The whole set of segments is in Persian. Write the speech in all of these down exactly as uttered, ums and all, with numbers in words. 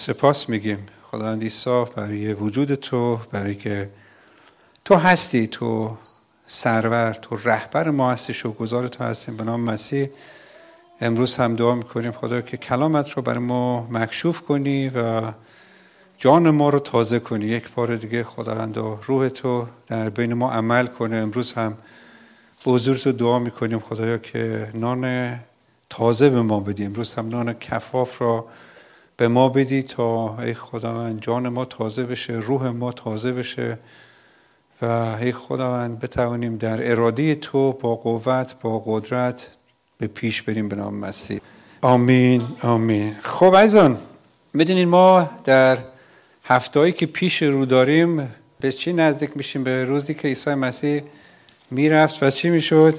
سپاس میگیم خداوند عیسی برای وجود تو، برای که تو هستی، تو سرور، تو رهبر ما هستی، شکرگزار تو هستیم به نام مسیح. امروز هم دعا میکنیم خدا که کلامت رو برای ما مکشوف کنی و جان ما رو تازه کنی. یک بار دیگه خداوند روح تو در بین ما عمل کنه. امروز هم به حضور تو دعا میکنیم خدایا که نان تازه به ما بدی. امروز هم نان کفاف را به ما بدی تا ای خداوند جان ما تازه بشه، روح ما تازه بشه و ای خداوند بتوانیم در اراده تو با قوت، با قدرت به پیش بریم به نام مسیح. آمین آمین. خب عزیزان، میدونین ما در هفته‌ای که پیش رو داریم به چی نزدیک میشیم؟ به روزی که عیسی مسیح میرفت و چی میشد؟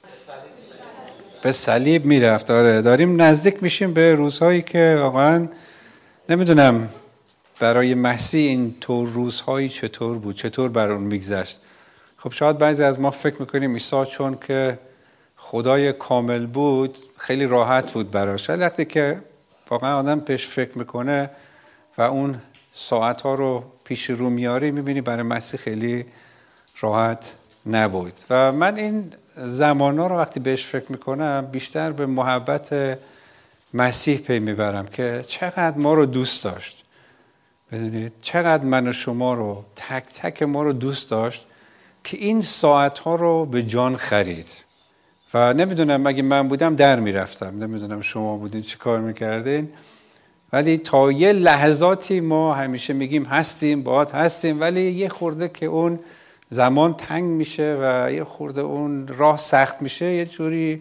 به صلیب میرفت. آره، داریم نزدیک میشیم به روزهایی که واقعا نمیدونم برای مسیح این طور روزهایی چطور بود، چطور بر اون میگذشت. خب شاید بعضی از ما فکر میکنیم عیسی چون که خدای کامل بود خیلی راحت بود براش. وقتی که واقعا آدم پیش فکر میکنه و اون ساعتها رو پیش رو میاری میبینی برای مسیح خیلی راحت نبود. و من این زمانها رو وقتی بهش فکر میکنم بیشتر به محبت مسیح پی میبرم که چقدر ما رو دوست داشت. بدونید چقدر من و شما رو، تک تک ما رو دوست داشت که این ساعتها رو به جان خرید. و نمیدونم اگه من بودم در میرفتم، نمیدونم شما بودین چی کار میکردین، ولی تا یه لحظاتی ما همیشه میگیم هستیم، باهات هستیم، ولی یه خورده که اون زمان تنگ میشه و یه خورده اون راه سخت میشه یه جوری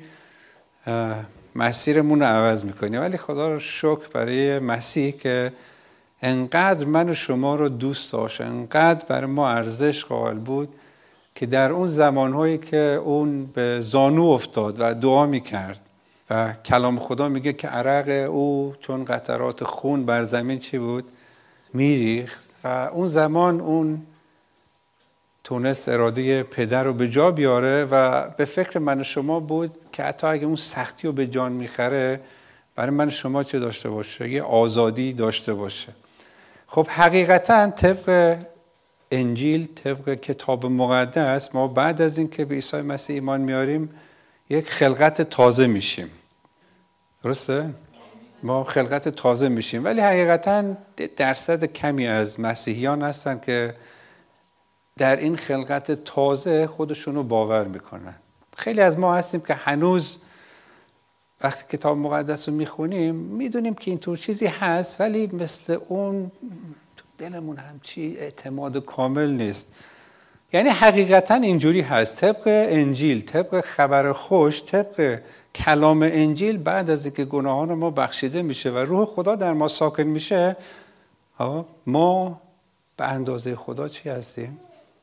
مسیرمون رو عوض میکنیم. ولی خدا رو شکر برای مسیح که انقدر من و شما رو دوست داشت، انقدر برای ما ارزش قائل بود که در اون زمانهایی که اون به زانو افتاد و دعا میکرد و کلام خدا میگه که عرق او چون قطرات خون بر زمین چی بود؟ میریخت. و اون زمان اون تونست اراده پدر رو به جا بیاره و به فکر من و شما بود که حتی اگه اون سختی رو به جان میخره برای من و شما چه داشته باشه؟ یه آزادی داشته باشه. خب حقیقتا طبق انجیل، طبق کتاب مقدس، ما بعد از این که به عیسی مسیح ایمان میاریم یک خلقت تازه میشیم. درسته؟ ما خلقت تازه میشیم، ولی حقیقتا درصد کمی از مسیحیان هستن که در این خلقت تازه خودشونو باور میکنن. خیلی از ما هستیم که هنوز وقتی کتاب مقدس رو میخونیم میدونیم که اینطور چیزی هست، ولی مثل اون تو دلمون همچی اعتماد کامل نیست. یعنی حقیقتا اینجوری هست، طبق انجیل، طبق خبر خوش، طبق کلام انجیل، بعد از اینکه گناهان ما بخشیده میشه و روح خدا در ما ساکن میشه، ما به اندازه خدا چی هستیم؟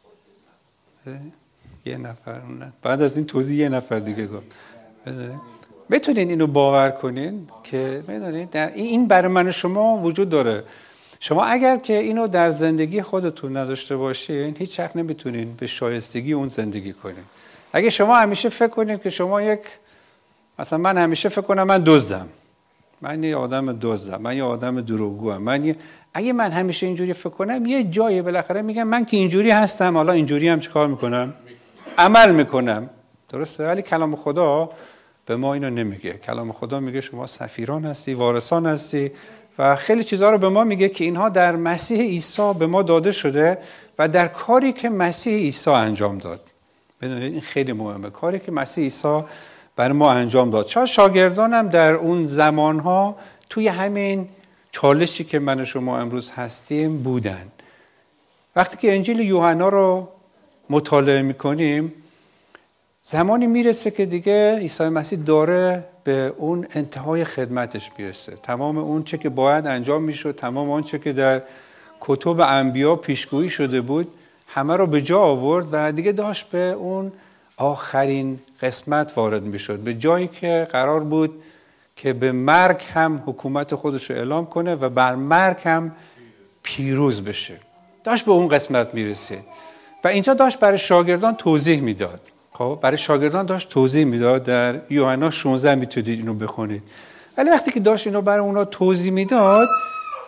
یه نفر نه. بعد از این توضیح یه نفر دیگه گفت. بتونین اینو باور کنین که بدونید این برای من و شما وجود داره. شما اگر که اینو در زندگی خودتون نداشته باشین هیچ وقت نمیتونین به شایستگی اون زندگی کنین. اگه شما همیشه فکر کنین که شما یک، مثلا من همیشه فکر کنم من دزدم، من یه آدم دزدم، من یه آدم دروغگوام، من یه... اگه من همیشه اینجوری فکر کنم یه جایی بالاخره میگم من که اینجوری هستم، حالا اینجوری هم چیکار میکنم؟ عمل میکنم. درسته؟ ولی کلام خدا به ما اینو نمیگه. کلام خدا میگه شما سفیران هستی، وارثان هستی و خیلی چیزها رو به ما میگه که اینها در مسیح عیسی به ما داده شده و در کاری که مسیح عیسی انجام داد. بدونید این خیلی مهمه، کاری که مسیح عیسی برای ما انجام داد. شاید شاگردانم در اون زمانها توی همین چالشی که من و شما امروز هستیم بودن. وقتی که انجیل یوحنا رو مطالعه میکنیم زمانی میرسه که دیگه عیسی مسیح داره به اون انتهای خدمتش میرسه. تمام اون چه که باید انجام میشد، تمام اون چه که در کتب انبیا پیشگویی شده بود همه رو به جا آورد و دیگه داشت به اون آخرین قسمت وارد میشد، به جایی که قرار بود که به مرگ هم حکومت خودش رو اعلام کنه و بر مرگ هم پیروز بشه. داشت به اون قسمت میرسید و اینجا داشت برای شاگردان توضیح میداد. خب برای شاگردان داشت توضیح میداد. در یوحنا شانزده میتونید اینو بخونید. ولی وقتی که داشت اینو برای اونا توضیح میداد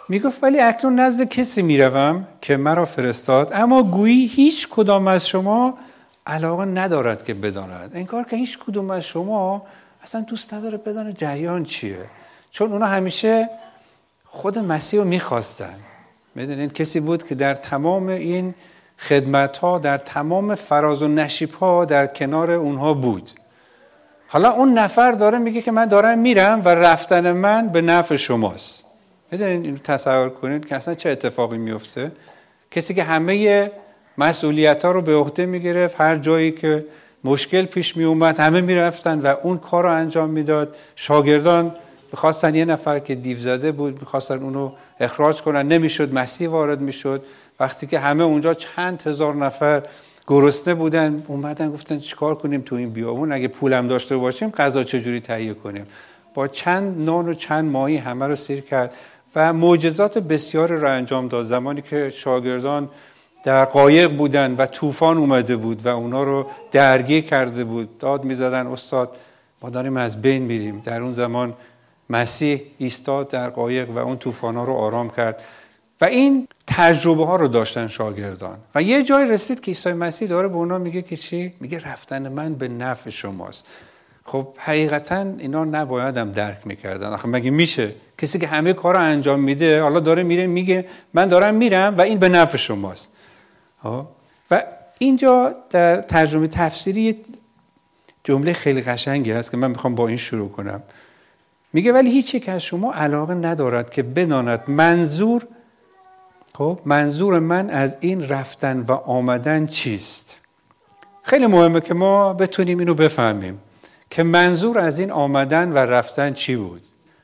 میگفت ولی اکنون نزد کسی میروم که مرا فرستاد، اما گویی هیچ کدام از شما علاقه ندارد که بداند. انگار که هیچ کدوم از شما اصلا دوست نداره بدانه جریان چیه، چون اونا همیشه خود مسیح رو میخواستن. میدونین کسی بود که در تمام این خدمت ها، در تمام فراز و نشیب ها در کنار اونها بود. حالا اون نفر داره میگه که من دارم میرم و رفتن من به نفع شماست. میدونین اینو تصور کنید که اصلا چه اتفاقی میفته. کسی که همه مسئولیت ها رو به عهده میگرفت، هر جایی که مشکل پیش می اومد همه میرفتن و اون کار رو انجام میداد. شاگردان میخواستن یه نفر که دیو زده بود میخواستن اونو اخراج کنن، نمیشد، مسیح وارد میشد. وقتی که همه اونجا چند هزار نفر گرسنه بودن، اومدن گفتن چیکار کنیم تو این بیابون، اگه پولم داشته باشیم غذا چجوری تهیه کنیم. با چند نان و چند ماهی همه رو سیر کرد و معجزات بسیاری رو انجام داد. زمانی که شاگردان در قایق بودن و طوفان اومده بود و اونا رو درگیر کرده بود، داد میزدن استاد ما داریم از بین میریم. در اون زمان مسیح ایستاد در قایق و اون طوفان ها رو آرام کرد و این تجربه ها رو داشتن شاگردان. و یه جای رسید که عیسی مسیح داره به اونا میگه که چی؟ میگه رفتن من به نفع شماست. خب حقیقتا اینا نباید هم درک میکردن. آخه مگه میشه کسی که همه کار رو انجام میده حالا داره میره میگه من دارم میرم و این به نفع شماست؟ و اینجا در ترجمه تفسیری جمله خیلی قشنگی هست که من میخوام با این شروع کنم. میگه ولی هیچ یک از شما علاقه ندارد که بداند منظور خب منظور من از این رفتن و آمدن چیست. خیلی مهمه که ما بتونیم اینو بفهمیم که منظور از این آمدن و رفتن چی بود.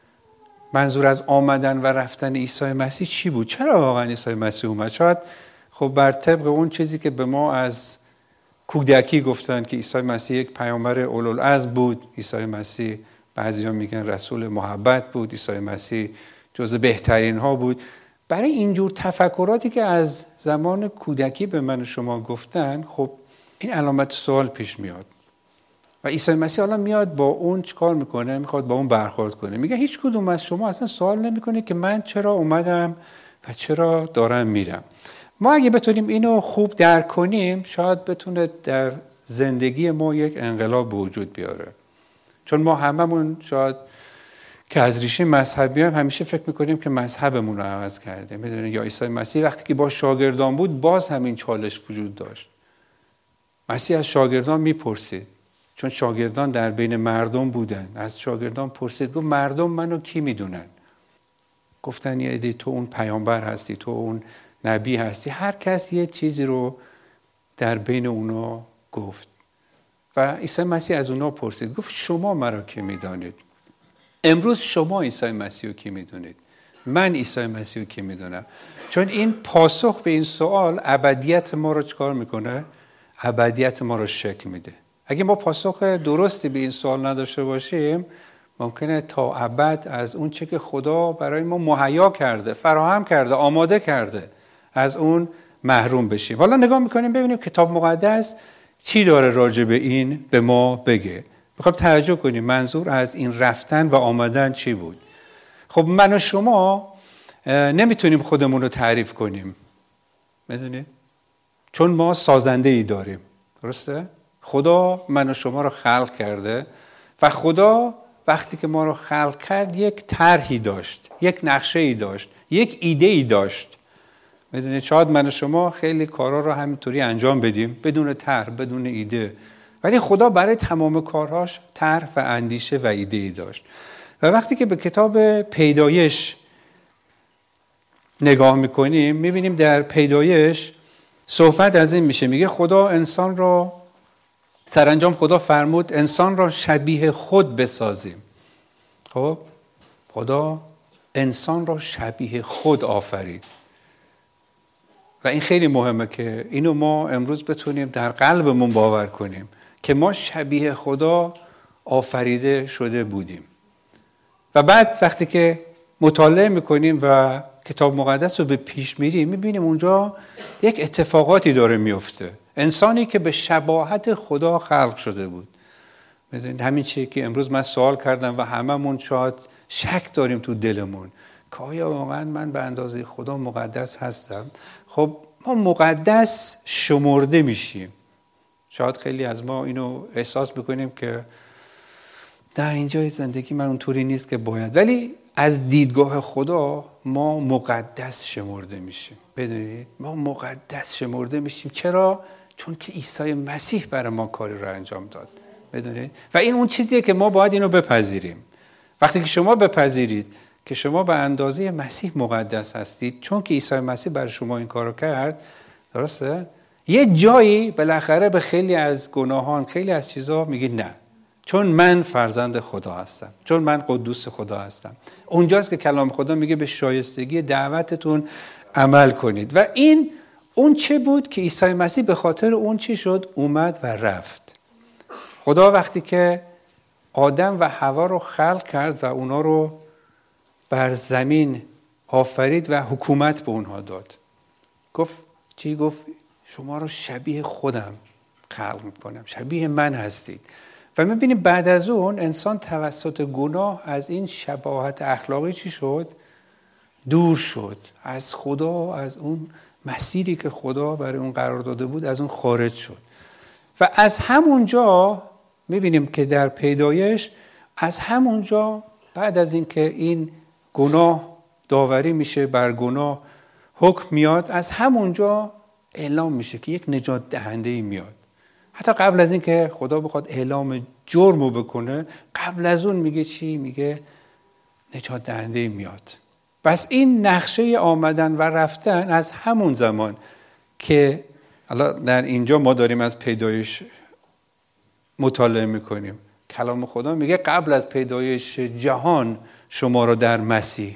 منظور از آمدن و رفتن عیسی مسیح چی بود؟ چرا واقعا عیسی مسیح اومد؟ شاید خب بر طبق اون چیزی که به ما از کودکی گفتن که عیسی مسیح یک پیامبر اولوالعزم بود، عیسی مسیح بعضیا میگن رسول محبت بود، عیسی مسیح جزو بهترین ها بود. برای اینجور تفکراتی که از زمان کودکی به من و شما گفتن، خب این علامت سوال پیش میاد و عیسی مسیح حالا میاد با اون چیکار میکنه؟ میخواد با اون برخورد کنه. میگه هیچ کدوم از شما اصلا سوال نمیکنه که من چرا اومدم و چرا دارم میرم. ما اگه بتونیم اینو خوب درک کنیم شاید بتونه در زندگی ما یک انقلاب به وجود بیاره. چون ما هممون شاید که از ریشه مذهبی هم همیشه فکر میکنیم که مذهبمون رو عوض کرده. میدونید یا عیسی مسیح وقتی که با شاگردان بود باز همین چالش وجود داشت. مسیح از شاگردان میپرسید، چون شاگردان در بین مردم بودن، از شاگردان پرسید گفت مردم منو کی میدونن؟ گفتن یه عده تو اون پیامبر هستی، تو اون نبی هستی. هر کس یه چیزی رو در بین اونا گفت و عیسی مسیح از اونا پرسید گفت شما مرا کی میدانید؟ امروز شما عیسی مسیح رو کی میدونید؟ من عیسی مسیح رو کی میدونم؟ چون این پاسخ به این سوال ابدیت ما رو چکار میکنه؟ ابدیت ما رو شکل میده. اگه ما پاسخ درستی به این سوال نداشته باشیم ممکنه تا ابد از اون چه که خدا برای ما مهیا کرده، فراهم کرده، آماده کرده از اون محروم بشیم. حالا نگاه میکنیم ببینیم کتاب مقدس چی داره راجع به این به ما بگه. میخوام توجه کنیم منظور از این رفتن و آمدن چی بود. خب من و شما نمیتونیم خودمون رو تعریف کنیم، میدونید؟ چون ما سازنده ای داریم، درسته؟ خدا من و شما رو خلق کرده و خدا وقتی که ما رو خلق کرد یک طرحی داشت، یک نقشه ای داشت، یک ایده ای داشت. میدونید شاید من و شما خیلی کارا رو همینطوری انجام بدیم بدون طرح، بدون ایده، ولی خدا برای تمام کارهاش طرح و اندیشه و ایده ای داشت. و وقتی که به کتاب پیدایش نگاه میکنیم میبینیم در پیدایش صحبت از این میشه، میگه خدا انسان را سرانجام خدا فرمود انسان را شبیه خود بسازیم. خب خدا انسان را شبیه خود آفرید و این خیلی مهمه که اینو ما امروز بتونیم در قلبمون باور کنیم که ما شبیه خدا آفریده شده بودیم. و بعد وقتی که مطالعه میکنیم و کتاب مقدس رو به پیش میریم میبینیم اونجا یک اتفاقاتی داره میفته. انسانی که به شباهت خدا خلق شده بود. میدونید همین چیزی که امروز من سوال کردم و هممون شاید شک داریم تو دلمون که آیا واقعا من به اندازه خدا مقدس هستم؟ خب ما مقدس شمرده میشیم. شاید خیلی از ما اینو احساس بکنیم که نه اینجای زندگی من اونطوری نیست که باید، ولی از دیدگاه خدا ما مقدس شمرده میشیم. بدونید ما مقدس شمرده میشیم. چرا؟ چون که عیسی مسیح برای ما کاری رو انجام داد. بدونید و این اون چیزیه که ما باید اینو بپذیریم. وقتی که شما بپذیرید که شما به اندازه مسیح مقدس هستید چون که عیسی مسیح برای شما این کارو کرد، درسته؟ یه جایی بالاخره به خیلی از گناهان، خیلی از چیزا میگید نه، چون من فرزند خدا هستم، چون من قدوس خدا هستم. اونجاست که کلام خدا میگه به شایستگی دعوتتون عمل کنید. و این اون چه بود که عیسی مسیح به خاطر اون چی شد؟ اومد و رفت. خدا وقتی که آدم و حوا رو خلق کرد و اونا رو بر زمین آفرید و حکومت به اونها داد، گفت چی؟ گفت شما رو شبیه خودم خلق میکنم، شبیه من هستید. و میبینیم بعد از اون انسان توسط گناه از این شباهت اخلاقی چی شد؟ دور شد از خدا، از اون مسیری که خدا برای اون قرار داده بود از اون خارج شد. و از همونجا میبینیم که در پیدایش، از همونجا بعد از این که این گناه داوری میشه، بر گناه حکم میاد، از همونجا اعلام میشه که یک نجات دهنده‌ای میاد. حتی قبل از این که خدا بخواد اعلام جرمو بکنه، قبل از اون میگه چی؟ میگه نجات دهنده‌ای میاد. پس این نقشه آمدن و رفتن از همون زمان که حالا در اینجا ما داریم از پیدایش مطالعه میکنیم، کلام خدا میگه قبل از پیدایش جهان شما رو در مسیح.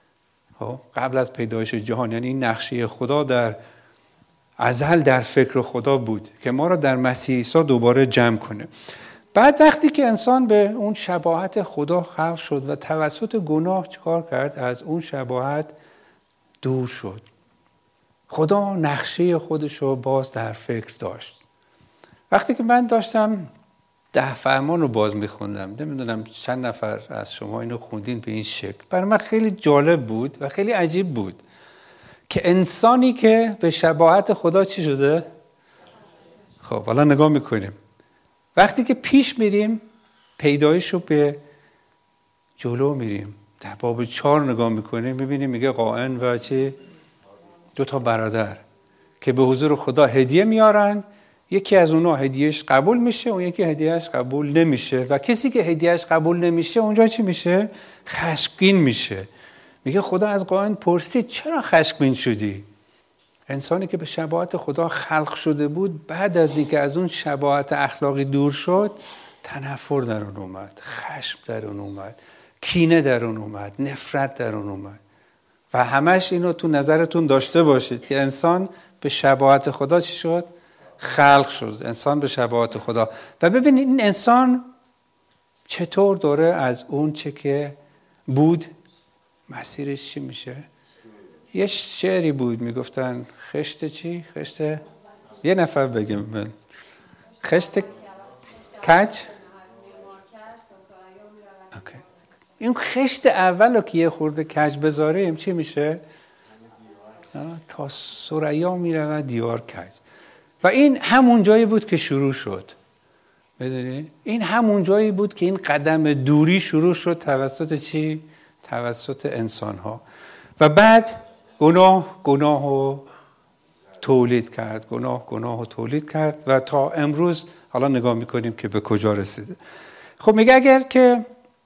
قبل از پیدایش جهان، یعنی این نقشه خدا در ازل در فکر خدا بود که ما رو در مسیح عیسی دوباره جمع کنه. بعد وقتی که انسان به اون شباهت خدا خلق شد و توسط گناه چیکار کرد؟ از اون شباهت دور شد. خدا نقشه خودش رو باز در فکر داشت. وقتی که من داشتم ده فرمان رو باز میخوندم، نمیدونم چند نفر از شما اینو خوندین به این شکل، برای من خیلی جالب بود و خیلی عجیب بود که انسانی که به شباهت خدا چی شده؟ خب حالا نگاه میکنیم. وقتی که پیش میریم، پیدایش رو به جلو میریم، در باب چهار نگاه میکنیم، میبینیم میگه قائن و چه دو تا برادر که به حضور خدا هدیه میارن. یکی از اونها هدیهش قبول میشه، اون یکی هدیهش قبول نمیشه. و کسی که هدیهش قبول نمیشه اونجا چی میشه؟ خشمگین میشه. میگه خدا از قائن پرسید چرا خشمگین شدی؟ انسانی که به شباهت خدا خلق شده بود، بعد از اینکه از اون شباهت اخلاقی دور شد، تنفر در اون اومد، خشم در اون اومد، کینه در اون اومد، نفرت در اون اومد. و همش اینو تو نظرتون داشته باشید که انسان به شباهت خدا چی شد؟ خلق شد. انسان به شباهت خدا. و ببینید این انسان چطور داره از اون چه که بود مسیرش چی میشه؟ یه شعری بود میگفتن خشت چی؟ خشت یه نفر بگم من خشت کج. اوکی. این خشت اول رو که یه خورده کج بذاریم چی میشه؟ تا ثریا میره دیوار کج. و این همون جایی بود که شروع شد. بدونی؟ این همون جایی بود که این قدم دوری شروع شد توسط چی؟ توسط انسان ها. و بعد گناه گناه رو تولید کرد، گناه گناه رو تولید کرد و تا امروز حالا نگاه میکنیم که به کجا رسیده. خب میگه اگر که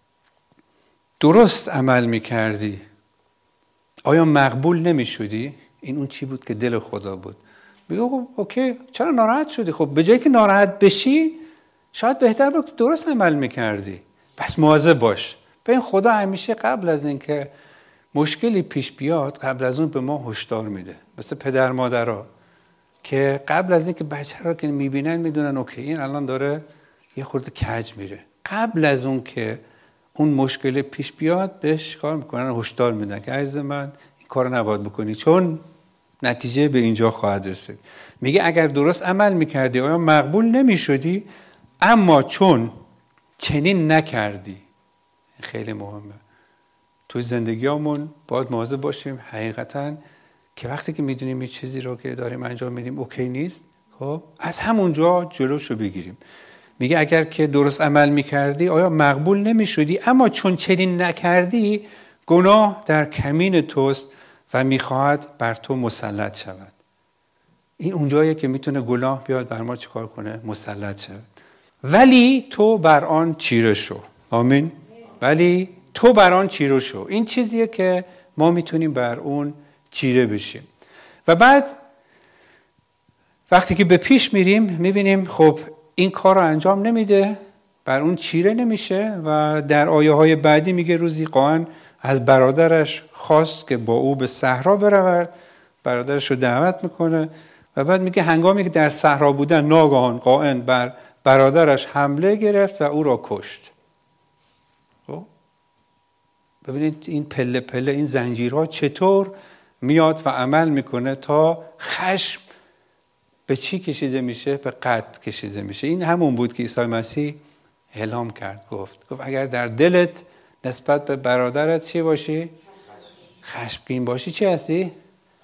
درست عمل میکردی آیا مقبول نمیشدی؟ این اون چی بود که دل خدا بود. میگه خب اوکی، چرا ناراحت شدی؟ خب به جایی که ناراحت بشی شاید بهتر بود که درست عمل میکردی. پس مواظب باش. به این خدا همیشه قبل از اینکه مشکلی پیش بیاد قبل از اون به ما هشدار میده، مثل پدر مادرها که قبل از اینکه بچه را که میبینن میدونن اوکی این الان داره یه خورده کج میره، قبل از اون که اون مشکل پیش بیاد بهش کار میکنن، هشدار میدن که عزیز من این کارو نباید بکنی چون نتیجه به اینجا خواهد رسید. میگه اگر درست عمل میکردی آیا مقبول نمیشدی، اما چون چنین نکردی، خیلی مهمه، توی زندگیامون باید مواظب باشیم حقیقتاً که وقتی که میدونیم یه چیزی رو که داریم انجام میدیم اوکی نیست، خب از همونجا جلوشو بگیریم. میگه اگر که درست عمل میکردی آیا مقبول نمیشدی، اما چون چنین نکردی گناه در کمین توست و میخواهد بر تو مسلط شود. این اونجاییه که میتونه گناه بیاد بر ما چیکار کنه؟ مسلط شود. ولی تو بر آن چیره شو. آمین. ولی تو بر آن چیره شو. این چیزیه که ما میتونیم بر اون چیره بشیم. و بعد وقتی که به پیش میریم میبینیم خب این کار رو انجام نمیده، بر اون چیره نمیشه و در آیه های بعدی میگه روزی قائن از برادرش خواست که با او به صحرا برود، برادرش رو دعوت میکنه و بعد میگه هنگامی که در صحرا بودن ناگهان قائن بر برادرش حمله گرفت و او را کشت. خب ببینید این پله پله این زنجیرها چطور میاد و عمل میکنه تا خشم به چی کشیده میشه؟ به قتل کشیده میشه. این همون بود که عیسی مسیح اعلام کرد، گفت گفت اگر در دلت نسبت به برادرت چی باشی؟ خشمگین باشی چی هستی؟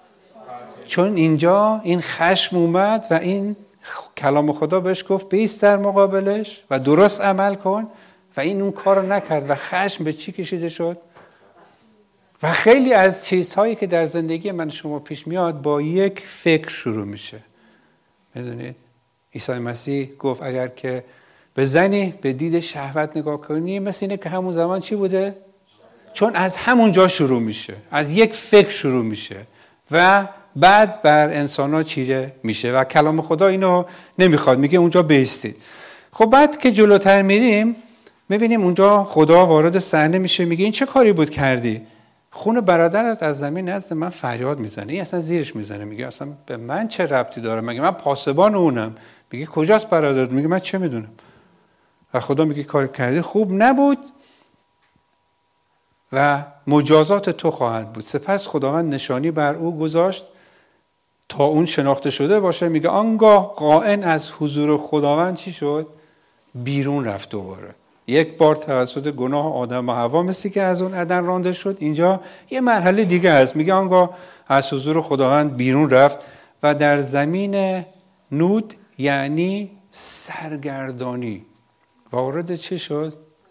چون اینجا این خشم اومد و این کلام خدا بهش گفت بایست در مقابلش و درست عمل کن و این اون کار رو نکرد و خشم به چی کشیده شد؟ و خیلی از چیزهایی که در زندگی من شما پیش میاد با یک فکر شروع میشه. میدونید عیسی مسیح گفت اگر که به زنی به دید شهوت نگاه کنی مثل اینه که همون زمان چی بوده؟ چون از همون جا شروع میشه، از یک فکر شروع میشه و بعد بر انسان‌ها چیره میشه و کلام خدا اینو نمیخواد، میگه اونجا بایستید. خب بعد که جلوتر میریم میبینیم اونجا خدا وارد صحنه میشه، میگه این چه کاری بود کردی؟ خون برادرت از زمین نزد من فریاد میزنه. این اصلا زیرش میزنه، میگه اصلا به من چه ربطی داره؟ مگه من پاسبان اونم؟ میگه کجاست برادرت؟ میگه من چه میدونم؟ و خدا میگه کار کردی خوب نبود و مجازات تو خواهد بود. سپس خداوند نشانی بر او گذاشت تا اون شناخته شده باشه. میگه آنگاه قائن از حضور خداوند چی شد؟ بیرون رفت دوباره. یک بار توسط گناه آدم و حوا مثل که از اون عدن رانده شد، اینجا یه مرحله دیگه هست. میگه آنگاه از حضور خداوند بیرون رفت و در زمین نود یعنی سرگردانی وارد چی شد؟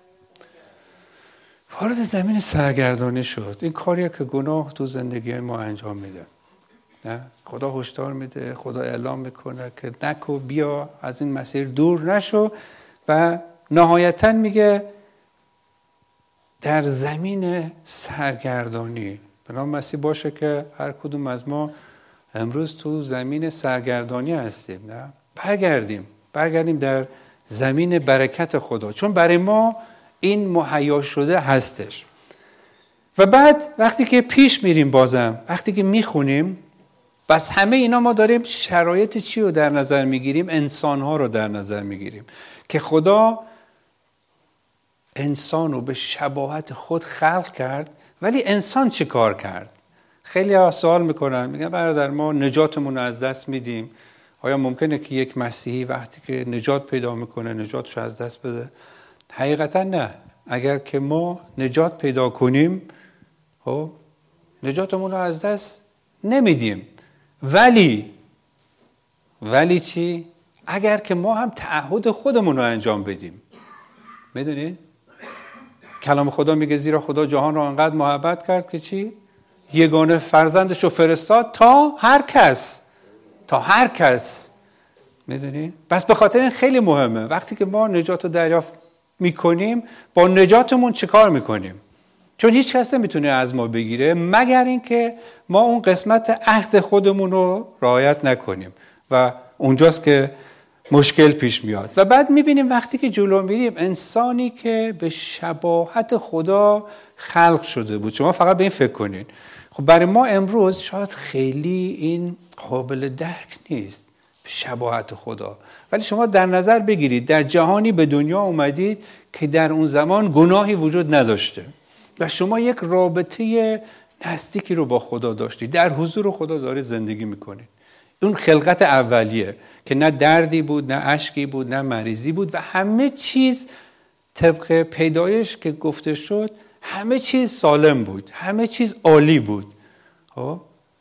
وارد زمین سرگردانی شد. این کاریه که گناه تو زندگی ما انجام میده. نه؟ خدا هشدار میده، خدا اعلام میکنه که نکو، بیا از این مسیر دور نشو و نهایتاً میگه در زمین سرگردانی. به نام مسیح باشه که هر کدوم از ما امروز تو زمین سرگردانی هستیم. نه؟ برگردیم برگردیم در زمین برکت خدا، چون برای ما این مهیا شده هستش. و بعد وقتی که پیش میریم، بازم وقتی که میخونیم، بس همه اینا ما داریم شرایط چی رو در نظر میگیریم؟ انسانها رو در نظر میگیریم که خدا انسان رو به شباهت خود خلق کرد. ولی انسان چه کار کرد؟ خیلی ها سوال میکنن، میگن برادر ما نجاتمون رو از دست میدیم. آیا ممکنه که یک مسیحی وقتی که نجات پیدا میکنه نجاتش از دست بده؟ حقیقتا نه. اگر که ما نجات پیدا کنیم خب نجاتمون رو از دست نمیدیم. ولی ولی چی؟ اگر که ما هم تعهد خودمون رو انجام بدیم. میدونید کلام خدا میگه زیرا خدا جهان رو انقدر محبت کرد که چی؟ یگانه فرزندش رو فرستاد تا هر کس تا هر کس میدونید؟ بس به خاطر این خیلی مهمه وقتی که ما نجات رو دریافت میکنیم با نجاتمون چه کار میکنیم؟ چون هیچ کس نمیتونه از ما بگیره مگر اینکه ما اون قسمت عهد خودمون رو رعایت نکنیم و اونجاست که مشکل پیش میاد. و بعد میبینیم وقتی که جلو میریم انسانی که به شباهت خدا خلق شده بود. شما فقط به این فکر کنین. خب برای ما امروز شاید خیلی این قابل درک نیست، به شباهت خدا. ولی شما در نظر بگیرید در جهانی به دنیا اومدید که در اون زمان گناهی وجود نداشته و شما یک رابطه نزدیکی رو با خدا داشتید، در حضور خدا دارید زندگی میکنید. اون خلقت اولیه که نه دردی بود، نه اشکی بود، نه مریضی بود و همه چیز طبق پیدایش که گفته شد همه چیز سالم بود، همه چیز عالی بود. خب